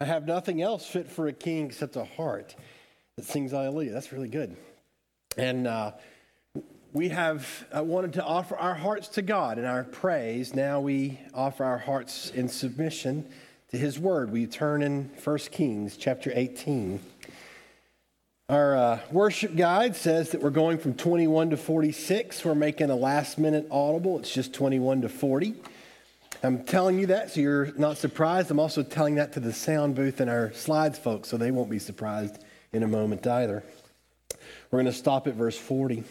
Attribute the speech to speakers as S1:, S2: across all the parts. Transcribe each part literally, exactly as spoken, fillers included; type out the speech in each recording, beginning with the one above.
S1: I have nothing else fit for a king except a heart that sings hallelujah. That's really good. And uh, we have uh, wanted to offer our hearts to God in our praise. Now we offer our hearts in submission to his word. We turn in First Kings chapter eighteen. Our uh, worship guide says that we're going from twenty-one to forty-six. We're making a last minute audible. It's just twenty-one to forty. I'm telling you that so you're not surprised. I'm also telling that to the sound booth and our slides folks so they won't be surprised in a moment either. We're going to stop at verse forty.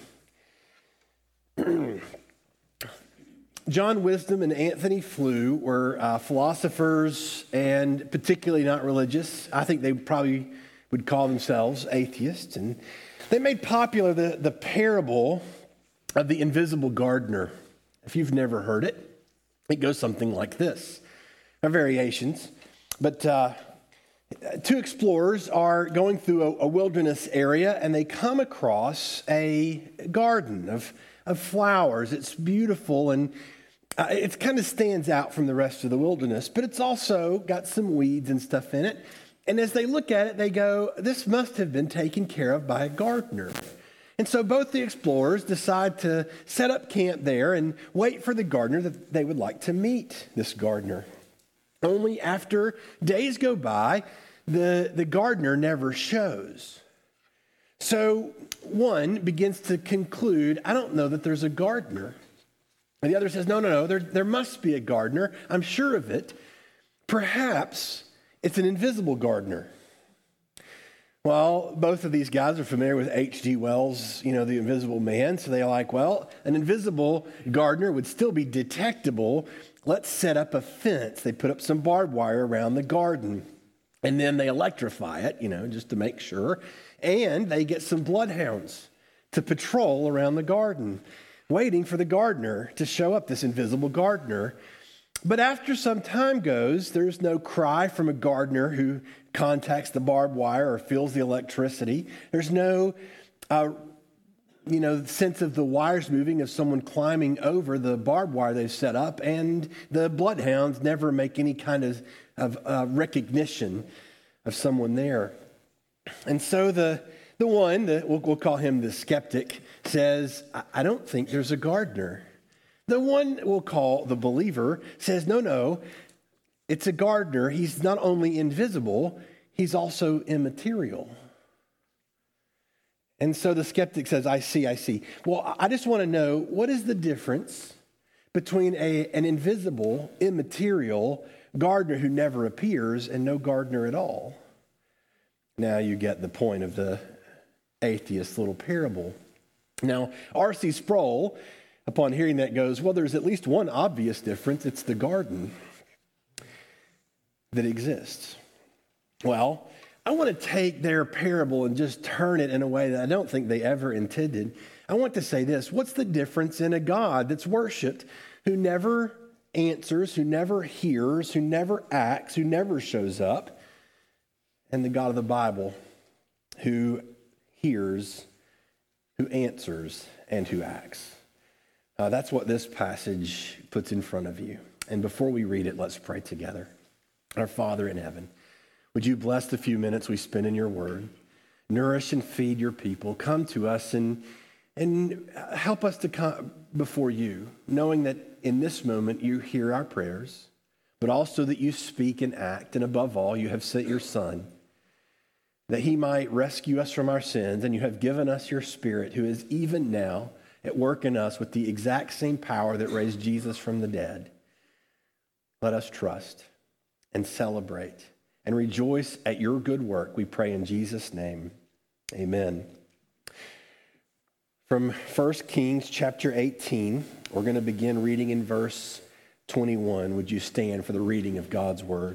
S1: John Wisdom and Anthony Flew were uh, philosophers and particularly not religious. I think they probably would call themselves atheists. And they made popular the, the parable of the invisible gardener. If you've never heard it, it goes something like this. There are variations, but uh, two explorers are going through a, a wilderness area and they come across a garden of, of flowers. It's beautiful and uh, it kind of stands out from the rest of the wilderness, but it's also got some weeds and stuff in it. And as they look at it, they go, this must have been taken care of by a gardener. And so both the explorers decide to set up camp there and wait for the gardener that they would like to meet this gardener. Only after days go by, the, the gardener never shows. So one begins to conclude, I don't know that there's a gardener. And the other says, no, no, no, there, there must be a gardener. I'm sure of it. Perhaps it's an invisible gardener. Well, both of these guys are familiar with H G Wells, you know, The Invisible Man. So they're like, well, an invisible gardener would still be detectable. Let's set up a fence. They put up some barbed wire around the garden. And then they electrify it, you know, just to make sure. And they get some bloodhounds to patrol around the garden, waiting for the gardener to show up, this invisible gardener. But after some time goes, there's no cry from a gardener who contacts the barbed wire or feels the electricity. There's no, uh, you know, sense of the wires moving, of someone climbing over the barbed wire they've set up. And the bloodhounds never make any kind of, of uh, recognition of someone there. And so the the one, that we'll, we'll call him the skeptic, says, I, I don't think there's a gardener. The one we'll call the believer says, no, no, it's a gardener. He's not only invisible, he's also immaterial. And so the skeptic says, I see, I see. Well, I just want to know, what is the difference between a, an invisible, immaterial gardener who never appears and no gardener at all? Now you get the point of the atheist little parable. Now, R C Sproul, upon hearing that, goes, well, there's at least one obvious difference. It's the garden that exists. Well, I want to take their parable and just turn it in a way that I don't think they ever intended. I want to say this. What's the difference in a God that's worshiped, who never answers, who never hears, who never acts, who never shows up, and the God of the Bible who hears, who answers, and who acts? Uh, that's what this passage puts in front of you. And before we read it, let's pray together. Our Father in heaven, would you bless the few minutes we spend in your word, nourish and feed your people, come to us and, and help us to come before you, knowing that in this moment you hear our prayers, but also that you speak and act, and above all, you have sent your Son, that he might rescue us from our sins, and you have given us your Spirit, who is even now at work in us with the exact same power that raised Jesus from the dead. Let us trust and celebrate and rejoice at your good work, we pray in Jesus' name. Amen. From First Kings chapter eighteen, we're going to begin reading in verse twenty-one. Would you stand for the reading of God's word?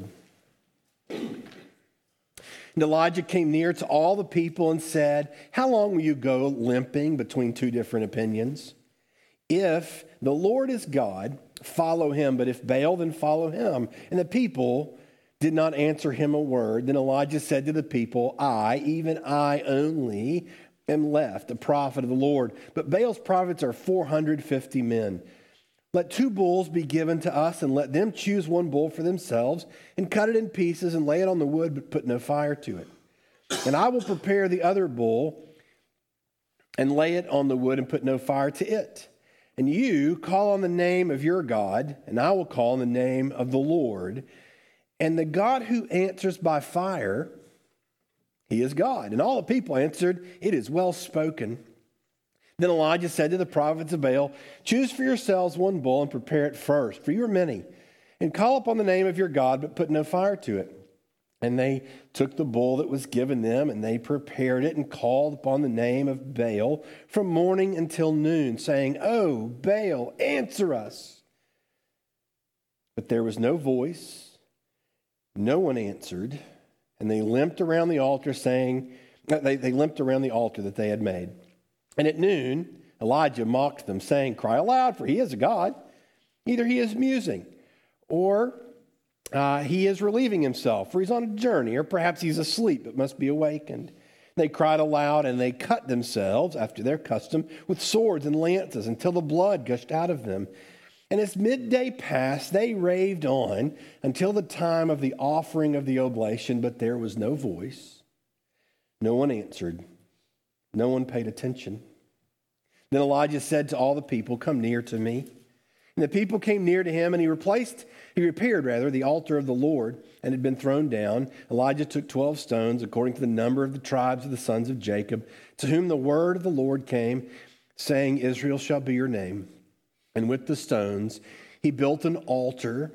S1: And Elijah came near to all the people and said, how long will you go limping between two different opinions? If the Lord is God, follow him, but if Baal, then follow him. And the people did not answer him a word. Then Elijah said to the people, I, even I only, am left, a prophet of the Lord. But Baal's prophets are four hundred fifty men. Let two bulls be given to us, and let them choose one bull for themselves, and cut it in pieces, and lay it on the wood, but put no fire to it. And I will prepare the other bull, and lay it on the wood, and put no fire to it. And you call on the name of your God, and I will call on the name of the Lord. And the God who answers by fire, he is God. And all the people answered, it is well spoken. Then Elijah said to the prophets of Baal, choose for yourselves one bull and prepare it first, for you are many, and call upon the name of your God, but put no fire to it. And they took the bull that was given them, and they prepared it and called upon the name of Baal from morning until noon, saying, oh, Baal, answer us. But there was no voice, no one answered, and they limped around the altar, saying, they, they limped around the altar that they had made. And at noon, Elijah mocked them, saying, cry aloud, for he is a God. Either he is musing, or uh, he is relieving himself, for he's on a journey, or perhaps he's asleep, but must be awakened. They cried aloud, and they cut themselves, after their custom, with swords and lances, until the blood gushed out of them. And as midday passed, they raved on until the time of the offering of the oblation, but there was no voice. No one answered. No one paid attention. Then Elijah said to all the people, come near to me. And the people came near to him, and he replaced, he repaired rather, the altar of the Lord, and had been thrown down. Elijah took twelve stones, according to the number of the tribes of the sons of Jacob, to whom the word of the Lord came, saying, Israel shall be your name. And with the stones, he built an altar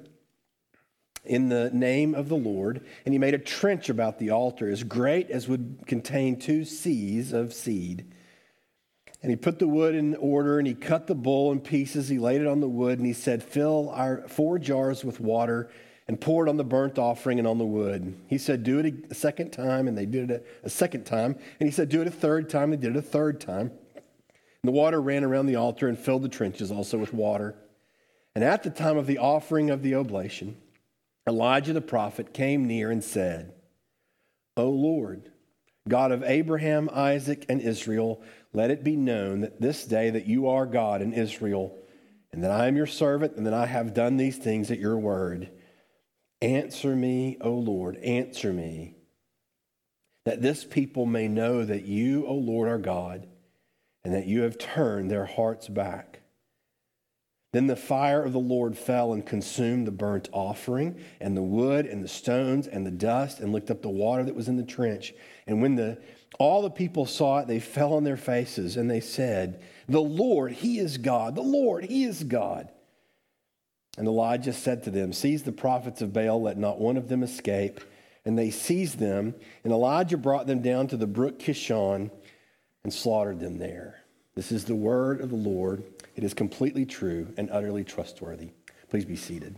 S1: in the name of the Lord, and he made a trench about the altar as great as would contain two seahs of seed. And he put the wood in order, and he cut the bull in pieces. He laid it on the wood, and he said, fill our four jars with water and pour it on the burnt offering and on the wood. He said, do it a second time, and they did it a, a second time. And he said, do it a third time. They did it a third time. And the water ran around the altar and filled the trenches also with water. And at the time of the offering of the oblation, Elijah the prophet came near and said, O Lord, God of Abraham, Isaac, and Israel, let it be known that this day that you are God in Israel, and that I am your servant, and that I have done these things at your word. Answer me, O Lord, answer me, that this people may know that you, O Lord, are God, and that you have turned their hearts back. Then the fire of the Lord fell and consumed the burnt offering and the wood and the stones and the dust and licked up the water that was in the trench. And when the all the people saw it, they fell on their faces and they said, the Lord, he is God. The Lord, he is God. And Elijah said to them, seize the prophets of Baal, let not one of them escape. And they seized them, and Elijah brought them down to the brook Kishon and slaughtered them there. This is the word of the Lord. It is completely true and utterly trustworthy. Please be seated.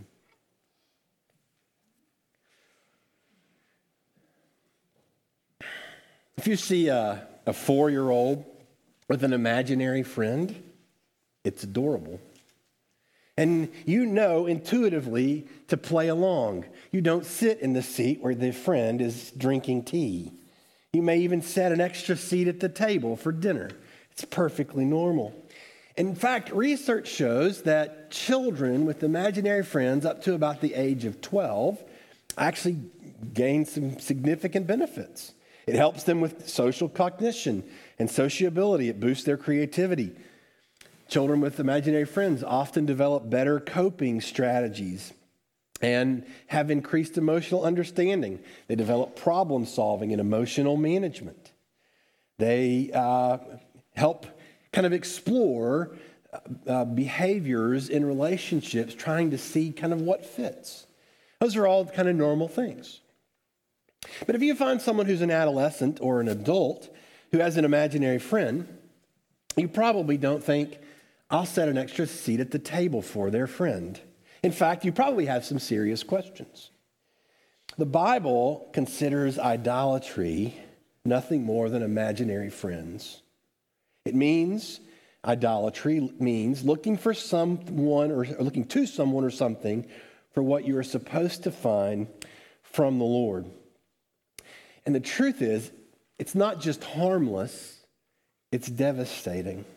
S1: If you see a, a four-year-old with an imaginary friend, it's adorable. And you know intuitively to play along. You don't sit in the seat where the friend is drinking tea. You may even set an extra seat at the table for dinner. It's perfectly normal. In fact, research shows that children with imaginary friends up to about the age of twelve actually gain some significant benefits. It helps them with social cognition and sociability. It boosts their creativity. Children with imaginary friends often develop better coping strategies and have increased emotional understanding. They develop problem solving and emotional management. They uh, help kind of explore uh, behaviors in relationships, trying to see kind of what fits. Those are all kind of normal things. But if you find someone who's an adolescent or an adult who has an imaginary friend, you probably don't think, I'll set an extra seat at the table for their friend. In fact, you probably have some serious questions. The Bible considers idolatry nothing more than imaginary friends. It means, idolatry means looking for someone or, or looking to someone or something for what you are supposed to find from the Lord. And the truth is, it's not just harmless, it's devastating.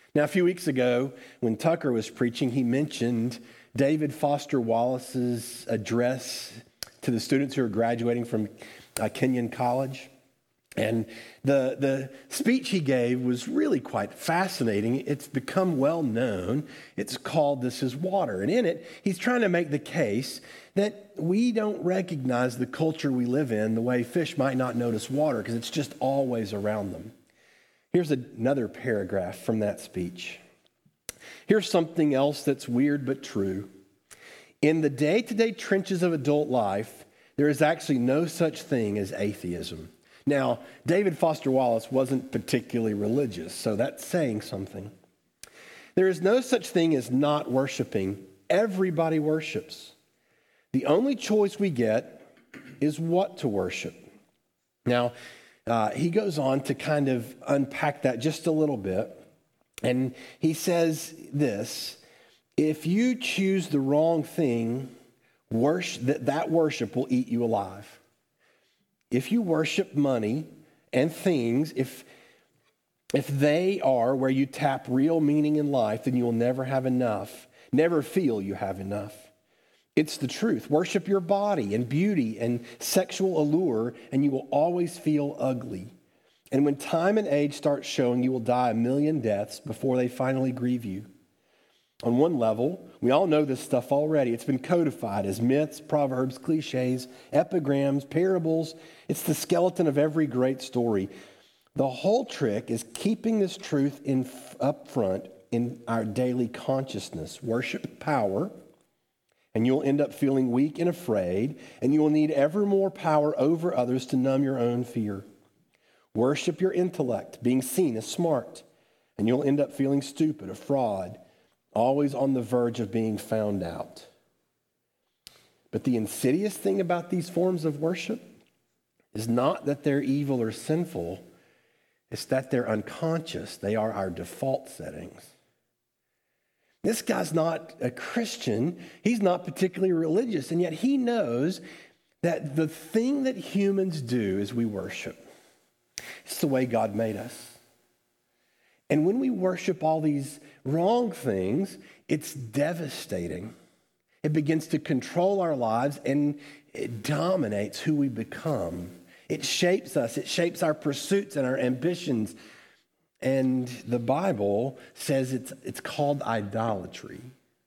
S1: Now, a few weeks ago, when Tucker was preaching, he mentioned David Foster Wallace's address to the students who are graduating from uh, Kenyon College. And the, the speech he gave was really quite fascinating. It's become well known. It's called This Is Water. And in it, he's trying to make the case that we don't recognize the culture we live in the way fish might not notice water because it's just always around them. Here's another paragraph from that speech. Here's something else that's weird but true. In the day-to-day trenches of adult life, there is actually no such thing as atheism. Now, David Foster Wallace wasn't particularly religious, so that's saying something. There is no such thing as not worshiping. Everybody worships. The only choice we get is what to worship. Now, uh, he goes on to kind of unpack that just a little bit. And he says this, if you choose the wrong thing, worship, that, that worship will eat you alive. If you worship money and things, if, if they are where you tap real meaning in life, then you will never have enough, never feel you have enough. It's the truth. Worship your body and beauty and sexual allure, and you will always feel ugly. And when time and age start showing, you will die a million deaths before they finally grieve you. On one level, we all know this stuff already. It's been codified as myths, proverbs, cliches, epigrams, parables. It's the skeleton of every great story. The whole trick is keeping this truth in up front in our daily consciousness. Worship power, and you'll end up feeling weak and afraid, and you will need ever more power over others to numb your own fear. Worship your intellect, being seen as smart, and you'll end up feeling stupid, a fraud, always on the verge of being found out. But the insidious thing about these forms of worship is not that they're evil or sinful, it's that they're unconscious. They are our default settings. This guy's not a Christian. He's not particularly religious, and yet he knows that the thing that humans do is we worship. It's the way God made us. And when we worship all these wrong things, it's devastating. It begins to control our lives and it dominates who we become. It shapes us. It shapes our pursuits and our ambitions. And the Bible says it's, it's called idolatry.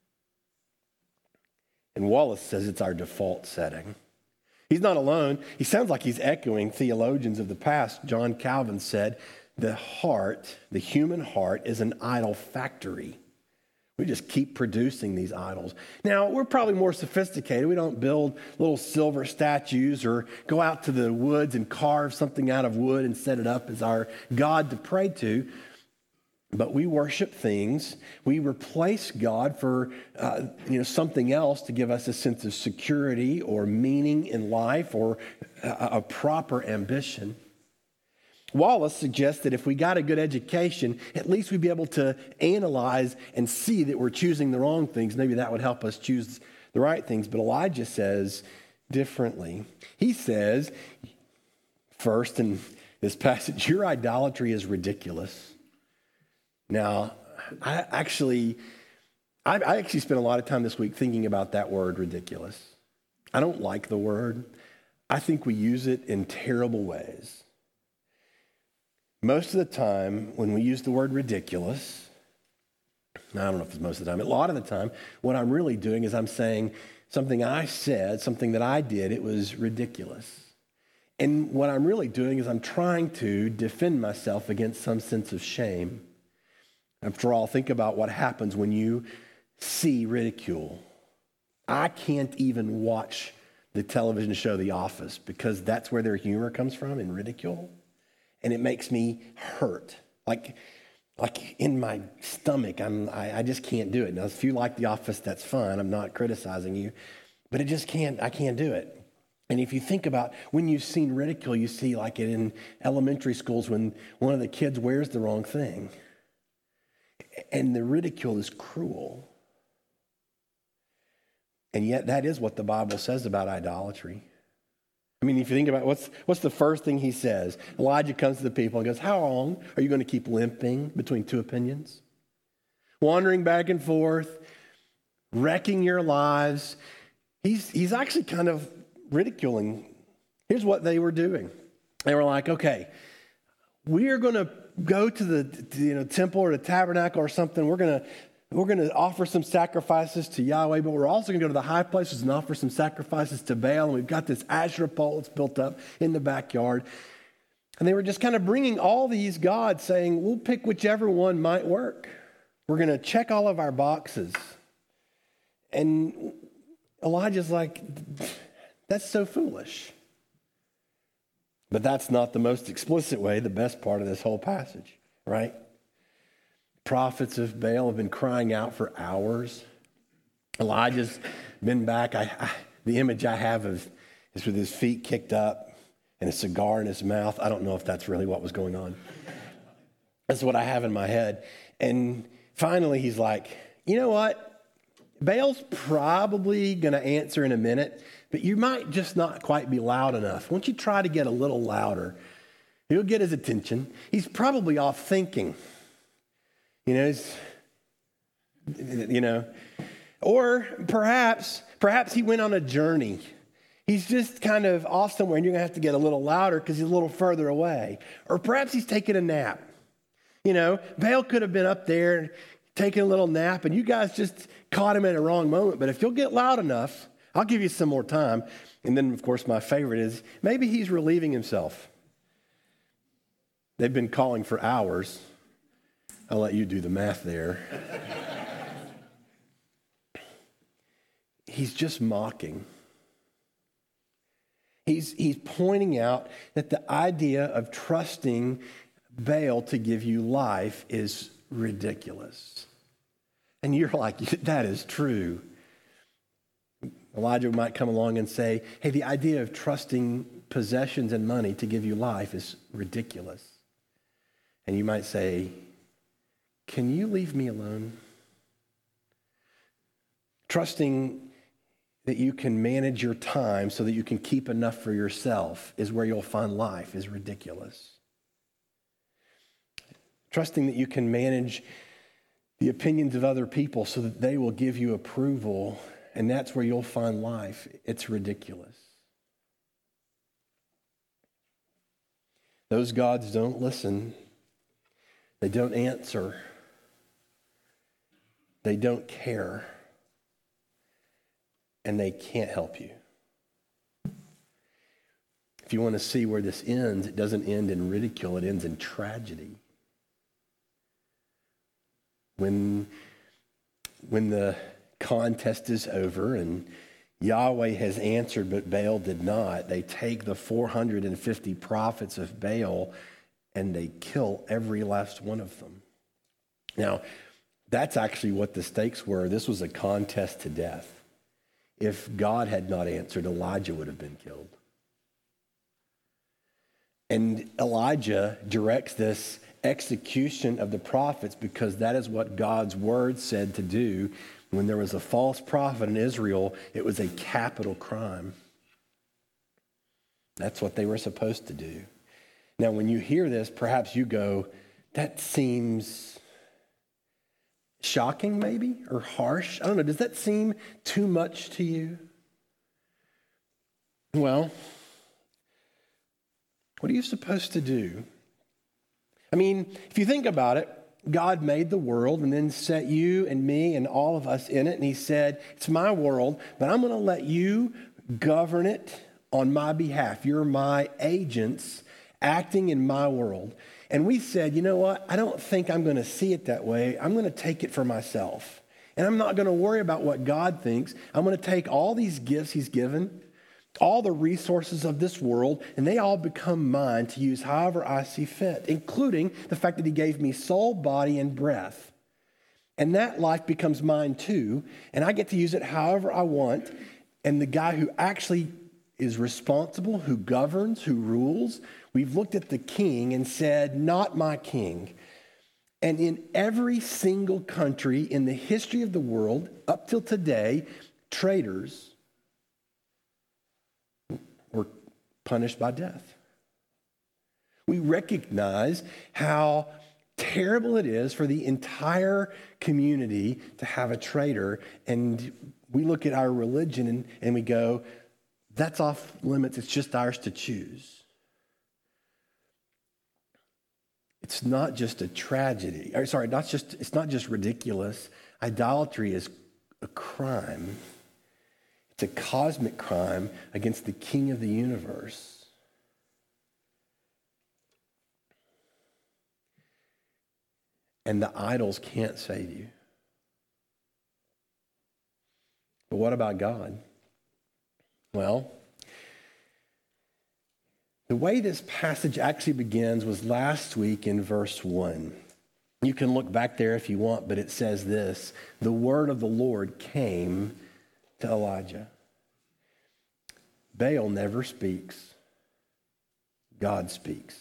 S1: And Wallace says it's our default setting. He's not alone. He sounds like he's echoing theologians of the past. John Calvin said, the heart, the human heart, is an idol factory. We just keep producing these idols. Now, we're probably more sophisticated. We don't build little silver statues or go out to the woods and carve something out of wood and set it up as our God to pray to. But we worship things. We replace God for uh, you know, something else to give us a sense of security or meaning in life or a, a proper ambition. Wallace suggests that if we got a good education, at least we'd be able to analyze and see that we're choosing the wrong things. Maybe that would help us choose the right things. But Elijah says differently. He says, first in this passage, your idolatry is ridiculous. Now, I actually, I, I actually spent a lot of time this week thinking about that word ridiculous. I don't like the word. I think we use it in terrible ways. Most of the time, when we use the word ridiculous, I don't know if it's most of the time, a lot of the time, what I'm really doing is I'm saying something I said, something that I did, it was ridiculous. And what I'm really doing is I'm trying to defend myself against some sense of shame. After all, think about what happens when you see ridicule. I can't even watch the television show The Office because that's where their humor comes from, in ridicule. And it makes me hurt, like, like in my stomach. I'm, I, I just can't do it. Now, if you like The Office, that's fine. I'm not criticizing you, but it just can't. I can't do it. And if you think about when you've seen ridicule, you see like it in elementary schools when one of the kids wears the wrong thing, and the ridicule is cruel. And yet, that is what the Bible says about idolatry. I mean, if you think about it, what's what's the first thing he says? Elijah comes to the people and goes, how long are you going to keep limping between two opinions? wandering back and forth, wrecking your lives. He's, he's actually kind of ridiculing. Here's what they were doing. They were like, okay, we are going to go to the you know temple or the tabernacle or something. We're going to we're going to offer some sacrifices to Yahweh, but we're also going to go to the high places and offer some sacrifices to Baal. And we've got this Asherah pole that's built up in the backyard. And they were just kind of bringing all these gods, saying, we'll pick whichever one might work. We're going to check all of our boxes. And Elijah's like, that's so foolish. But that's not the most explicit way, the best part of this whole passage, right? Prophets of Baal have been crying out for hours. Elijah's been back. I, I, the image I have of is with his feet kicked up and a cigar in his mouth. I don't know if that's really what was going on. That's what I have in my head. And finally, he's like, you know what? Baal's probably going to answer in a minute, but you might just not quite be loud enough. Why don't you try to get a little louder? You'll get his attention. He's probably off thinking. You know, he's, you know, or perhaps, perhaps he went on a journey. He's just kind of off somewhere and you're going to have to get a little louder because he's a little further away. Or perhaps he's taking a nap. You know, Baal could have been up there taking a little nap and you guys just caught him at a wrong moment. But if you'll get loud enough, I'll give you some more time. And then, of course, my favorite is maybe he's relieving himself. They've been calling for hours. I'll let you do the math there. He's just mocking. He's, he's pointing out that the idea of trusting Baal to give you life is ridiculous. And you're like, that is true. Elijah might come along and say, hey, the idea of trusting possessions and money to give you life is ridiculous. And you might say, can you leave me alone? Trusting that you can manage your time so that you can keep enough for yourself is where you'll find life is ridiculous. Trusting that you can manage the opinions of other people so that they will give you approval, and that's where you'll find life, it's ridiculous. Those gods don't listen. They don't answer. They don't care. And they can't help you. If you want to see where this ends, it doesn't end in ridicule, it ends in tragedy. When, when the contest is over and Yahweh has answered, but Baal did not, they take the four hundred fifty prophets of Baal and they kill every last one of them. Now, that's actually what the stakes were. This was a contest to death. If God had not answered, Elijah would have been killed. And Elijah directs this execution of the prophets because that is what God's word said to do. When there was a false prophet in Israel, it was a capital crime. That's what they were supposed to do. Now, when you hear this, perhaps you go, that seems shocking maybe, or harsh. I don't know, does that seem too much to you? Well, what are you supposed to do? I mean, if you think about it, God made the world and then set you and me and all of us in it. And he said, it's my world, but I'm going to let you govern it on my behalf. You're my agents acting in my world. And we said, you know what? I don't think I'm going to see it that way. I'm going to take it for myself. And I'm not going to worry about what God thinks. I'm going to take all these gifts he's given, all the resources of this world, and they all become mine to use however I see fit, including the fact that he gave me soul, body, and breath. And that life becomes mine too, and I get to use it however I want. And the guy who actually is responsible, who governs, who rules, we've looked at the king and said, not my king. And in every single country in the history of the world, up till today, traitors were punished by death. We recognize how terrible it is for the entire community to have a traitor. And we look at our religion and, and we go, that's off limits. It's just ours to choose. It's not just a tragedy. Or sorry, not just, it's not just ridiculous. Idolatry is a crime. It's a cosmic crime against the King of the universe. And the idols can't save you. But what about God? Well, the way this passage actually begins was last week in verse one. You can look back there if you want, but it says this: the word of the Lord came to Elijah. Baal never speaks. God speaks.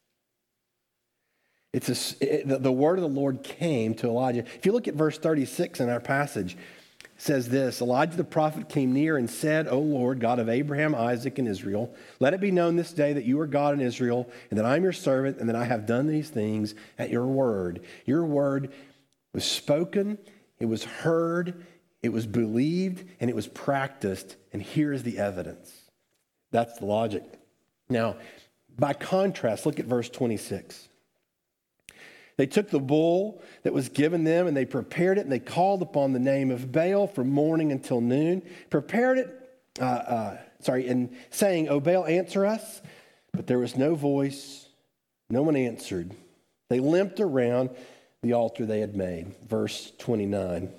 S1: It's a, it, the, the word of the Lord came to Elijah. If you look at verse thirty-six in our passage, it says this: Elijah the prophet came near and said, O Lord, God of Abraham, Isaac, and Israel, let it be known this day that you are God in Israel, and that I am your servant, and that I have done these things at your word. Your word was spoken, it was heard, it was believed, and it was practiced, and here is the evidence. That's the logic. Now, by contrast, look at verse twenty-six. They took the bull that was given them and they prepared it, and they called upon the name of Baal from morning until noon. Prepared it, uh, uh, sorry, and saying, O Baal, answer us. But there was no voice. No one answered. They limped around the altar they had made. Verse twenty-nine.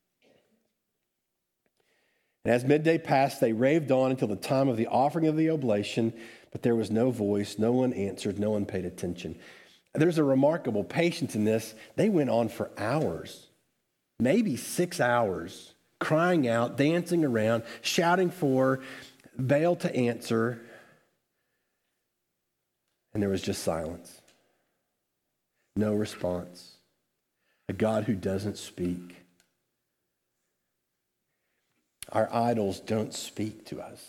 S1: And as midday passed, they raved on until the time of the offering of the oblation, but there was no voice. No one answered. No one paid attention. There's a remarkable patience in this. They went on for hours, maybe six hours, crying out, dancing around, shouting for Baal to answer. And there was just silence. No response. A God who doesn't speak. Our idols don't speak to us.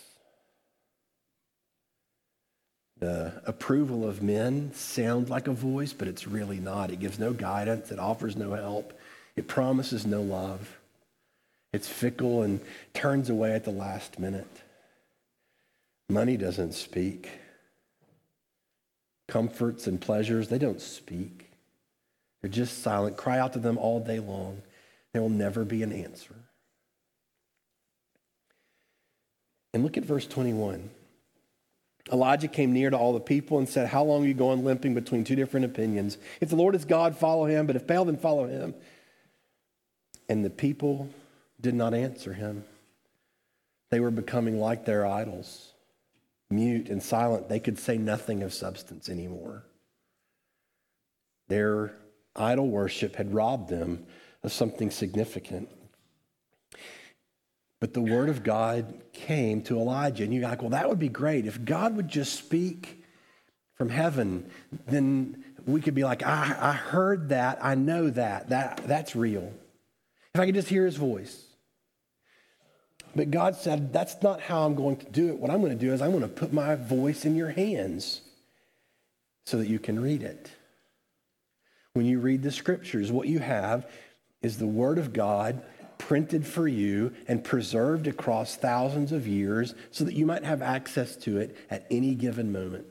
S1: The approval of men sounds like a voice, but it's really not. It gives no guidance. It offers no help. It promises no love. It's fickle and turns away at the last minute. Money doesn't speak. Comforts and pleasures, they don't speak. They're just silent. Cry out to them all day long. There will never be an answer. And look at verse twenty-one. Elijah came near to all the people and said, how long are you going limping between two different opinions? If the Lord is God, follow him, but if Baal, then follow him. And the people did not answer him. They were becoming like their idols, mute and silent. They could say nothing of substance anymore. Their idol worship had robbed them of something significant. But the word of God came to Elijah. And you're like, well, that would be great. If God would just speak from heaven, then we could be like, I, I heard that. I know that. that. That's real. If I could just hear his voice. But God said, that's not how I'm going to do it. What I'm going to do is I'm going to put my voice in your hands so that you can read it. When you read the scriptures, what you have is the word of God printed for you and preserved across thousands of years so that you might have access to it at any given moment.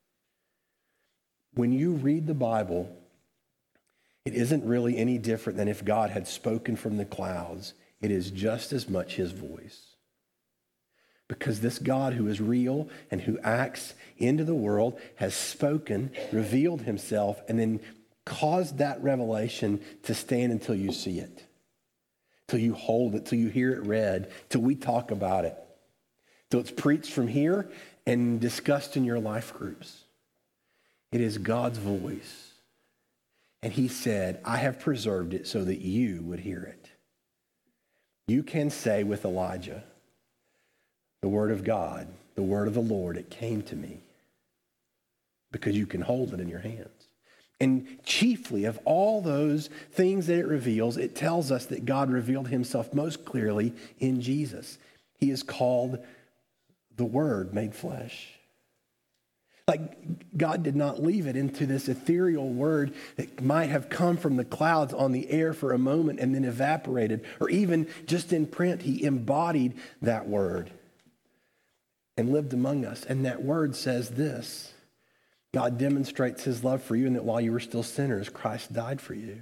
S1: When you read the Bible, it isn't really any different than if God had spoken from the clouds. It is just as much his voice. Because this God who is real and who acts into the world has spoken, revealed himself, and then caused that revelation to stand until you see it. Till you hold it, till you hear it read, till we talk about it, till it's preached from here and discussed in your life groups. It is God's voice. And he said, I have preserved it so that you would hear it. You can say with Elijah, the word of God, the word of the Lord, it came to me, because you can hold it in your hands. And chiefly of all those things that it reveals, it tells us that God revealed himself most clearly in Jesus. He is called the Word made flesh. Like God did not leave it into this ethereal word that might have come from the clouds on the air for a moment and then evaporated, or even just in print. He embodied that word and lived among us. And that word says this: God demonstrates his love for you, and that while you were still sinners, Christ died for you.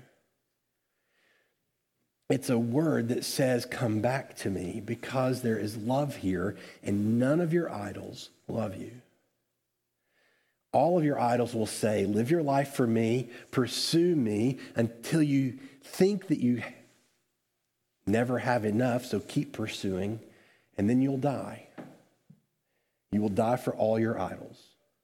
S1: It's a word that says, come back to me, because there is love here, and none of your idols love you. All of your idols will say, live your life for me, pursue me until you think that you never have enough, so keep pursuing, and then you'll die. You will die for all your idols.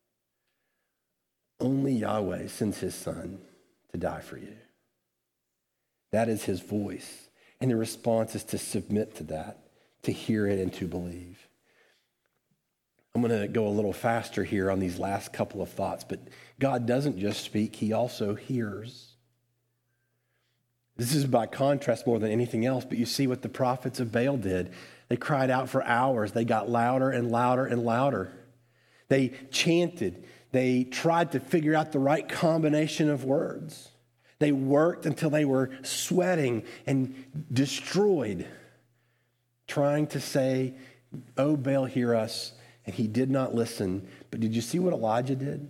S1: Only Yahweh sends his son to die for you. That is his voice. And the response is to submit to that, to hear it and to believe. I'm going to go a little faster here on these last couple of thoughts, but God doesn't just speak, he also hears. This is by contrast more than anything else, but you see what the prophets of Baal did. They cried out for hours. They got louder and louder and louder. They chanted. They tried to figure out the right combination of words. They worked until they were sweating and destroyed, trying to say, "Oh, Baal, hear us." And he did not listen. But did you see what Elijah did?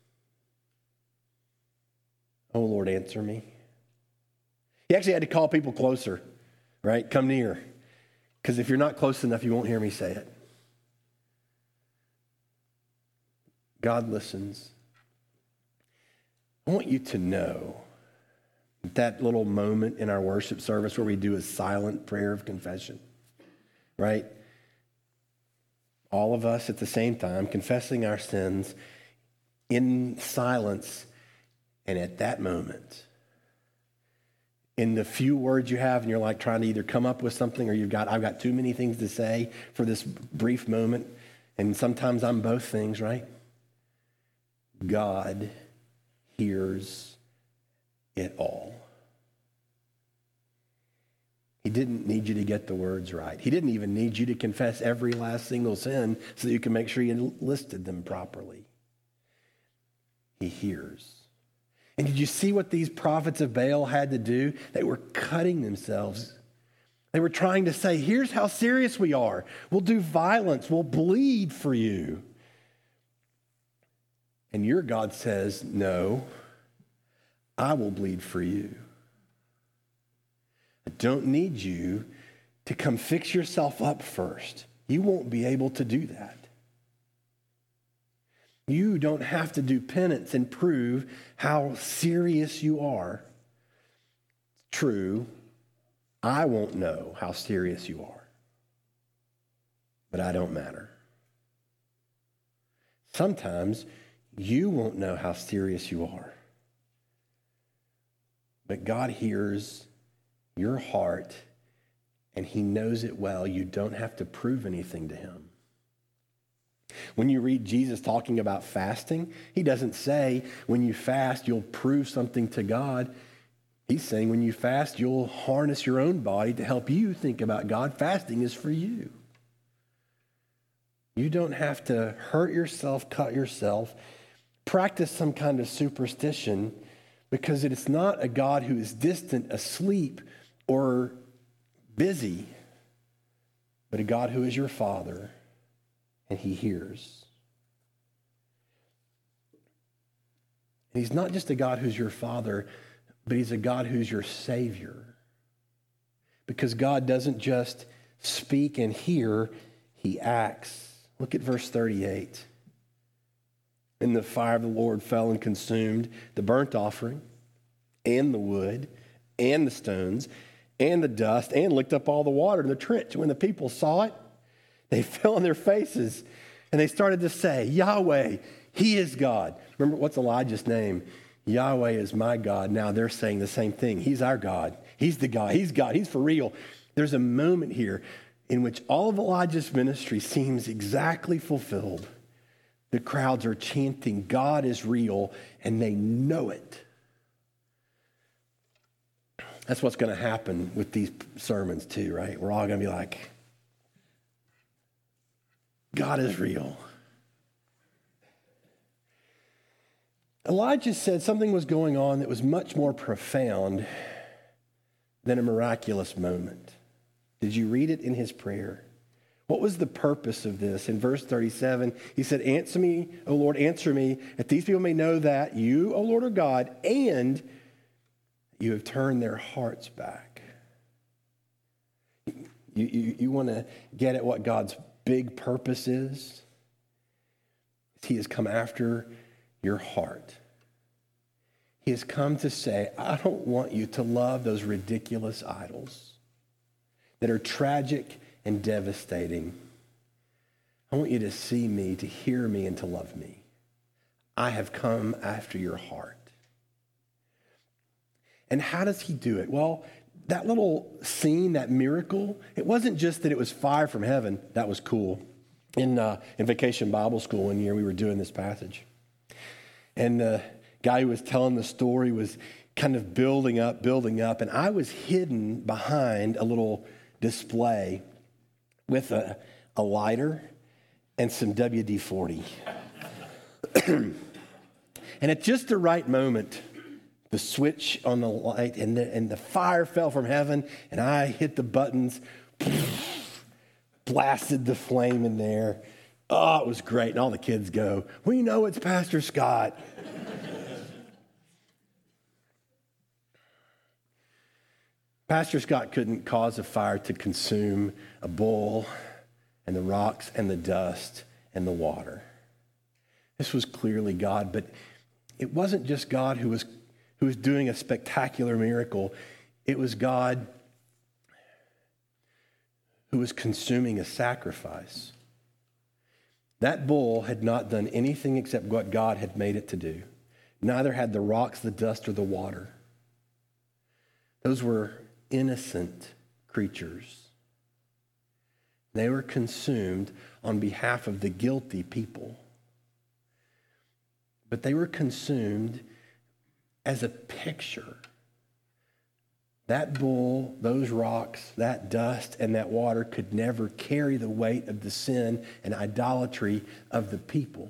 S1: "Oh, Lord, answer me." He actually had to call people closer, right? Come near. Because if you're not close enough, you won't hear me say it. God listens. I want you to know that little moment in our worship service where we do a silent prayer of confession, right? All of us at the same time confessing our sins in silence, and at that moment, in the few words you have, and you're like trying to either come up with something, or you've got, I've got too many things to say for this brief moment, and sometimes I'm both things, right? God hears it all. He didn't need you to get the words right. He didn't even need you to confess every last single sin so that you can make sure you listed them properly. He hears. And did you see what these prophets of Baal had to do? They were cutting themselves. They were trying to say, here's how serious we are. We'll do violence. We'll bleed for you. And your God says, no, I will bleed for you. I don't need you to come fix yourself up first. You won't be able to do that. You don't have to do penance and prove how serious you are. It's true, I won't know how serious you are, but I don't matter. Sometimes you won't know how serious you are, but God hears your heart, and he knows it well. You don't have to prove anything to him. When you read Jesus talking about fasting, he doesn't say when you fast, you'll prove something to God. He's saying when you fast, you'll harness your own body to help you think about God. Fasting is for you. You don't have to hurt yourself, cut yourself, practice some kind of superstition, because it is not a God who is distant, asleep, or busy, but a God who is your Father, and he hears. And he's not just a God who's your Father, but he's a God who's your Savior. Because God doesn't just speak and hear, he acts. Look at verse thirty-eight. And the fire of the Lord fell and consumed the burnt offering and the wood and the stones and the dust, and licked up all the water in the trench. When the people saw it, they fell on their faces, and they started to say, Yahweh, he is God. Remember, what's Elijah's name? Yahweh is my God. Now they're saying the same thing. He's our God. He's the God. He's God. He's for real. There's a moment here in which all of Elijah's ministry seems exactly fulfilled. The crowds are chanting, God is real, and they know it. That's what's going to happen with these sermons too, right? We're all going to be like, God is real. Elijah said something was going on that was much more profound than a miraculous moment. Did you read it in his prayer? What was the purpose of this? In verse thirty-seven, he said, "Answer me, O Lord, answer me, that these people may know that you, O Lord, are God, and you have turned their hearts back." You, you, you want to get at what God's big purpose is? He has come after your heart. He has come to say, I don't want you to love those ridiculous idols that are tragic and devastating. I want you to see me, to hear me, and to love me. I have come after your heart. And how does he do it? Well, that little scene, that miracle, it wasn't just that it was fire from heaven. That was cool. In, uh, in Vacation Bible School one year, we were doing this passage. And the guy who was telling the story was kind of building up, building up. And I was hidden behind a little display with a, a lighter and some W D forty. And at just the right moment, the switch on the light and the, and the fire fell from heaven, and I hit the buttons, blasted the flame in there. Oh, it was great. And all the kids go, "We know it's Pastor Scott." Pastor Scott couldn't cause a fire to consume a bull and the rocks and the dust and the water. This was clearly God, but it wasn't just God who was who was doing a spectacular miracle. It was God who was consuming a sacrifice. That bull had not done anything except what God had made it to do. Neither had the rocks, the dust, or the water. Those were innocent creatures. They were consumed on behalf of the guilty people. But they were consumed as a picture. That bull, those rocks, that dust, and that water could never carry the weight of the sin and idolatry of the people.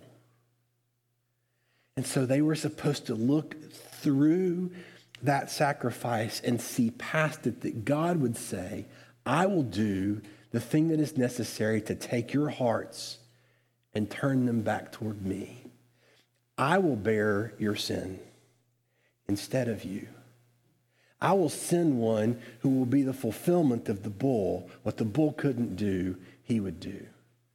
S1: And so they were supposed to look through that sacrifice and see past it, that God would say, I will do the thing that is necessary to take your hearts and turn them back toward me. I will bear your sin instead of you. I will send one who will be the fulfillment of the bull. What the bull couldn't do, he would do.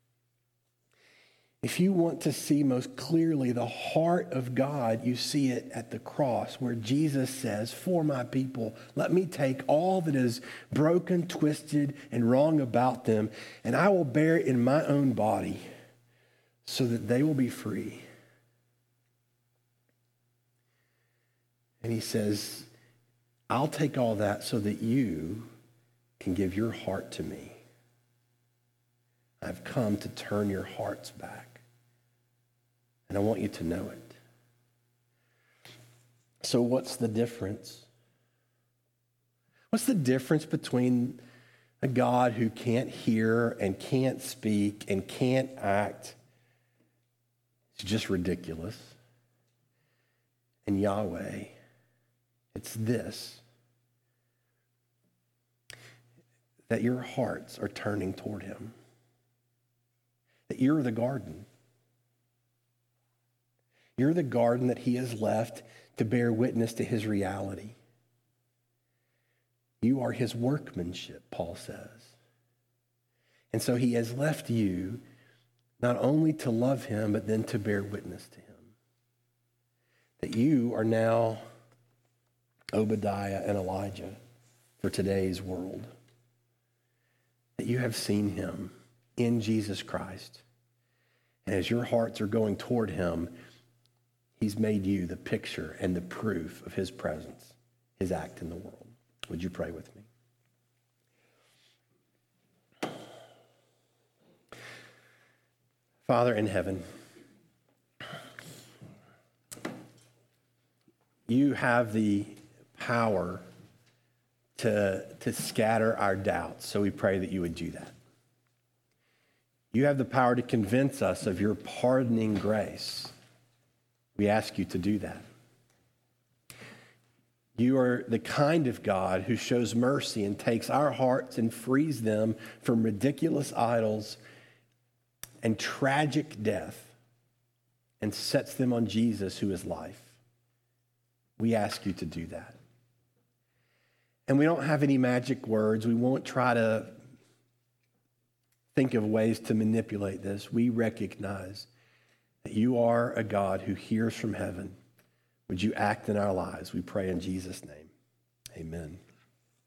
S1: If you want to see most clearly the heart of God, you see it at the cross, where Jesus says, "For my people, let me take all that is broken, twisted, and wrong about them, and I will bear it in my own body so that they will be free." And he says, I'll take all that so that you can give your heart to me. I've come to turn your hearts back. And I want you to know it. So what's the difference? What's the difference between a God who can't hear and can't speak and can't act? It's just ridiculous. And Yahweh, it's this, that your hearts are turning toward him. That you're the garden. You're the garden that he has left to bear witness to his reality. You are his workmanship, Paul says. And so he has left you not only to love him, but then to bear witness to him. That you are now Obadiah and Elijah for today's world. That you have seen him in Jesus Christ. And as your hearts are going toward him, he's made you the picture and the proof of his presence, his act in the world. Would you pray with me? Father in heaven, you have the power to, to scatter our doubts, so we pray that you would do that. You have the power to convince us of your pardoning grace. We ask you to do that. You are the kind of God who shows mercy and takes our hearts and frees them from ridiculous idols and tragic death and sets them on Jesus, who is life. We ask you to do that. And we don't have any magic words. We won't try to think of ways to manipulate this. We recognize that you are a God who hears from heaven. Would you act in our lives? We pray in Jesus' name. Amen.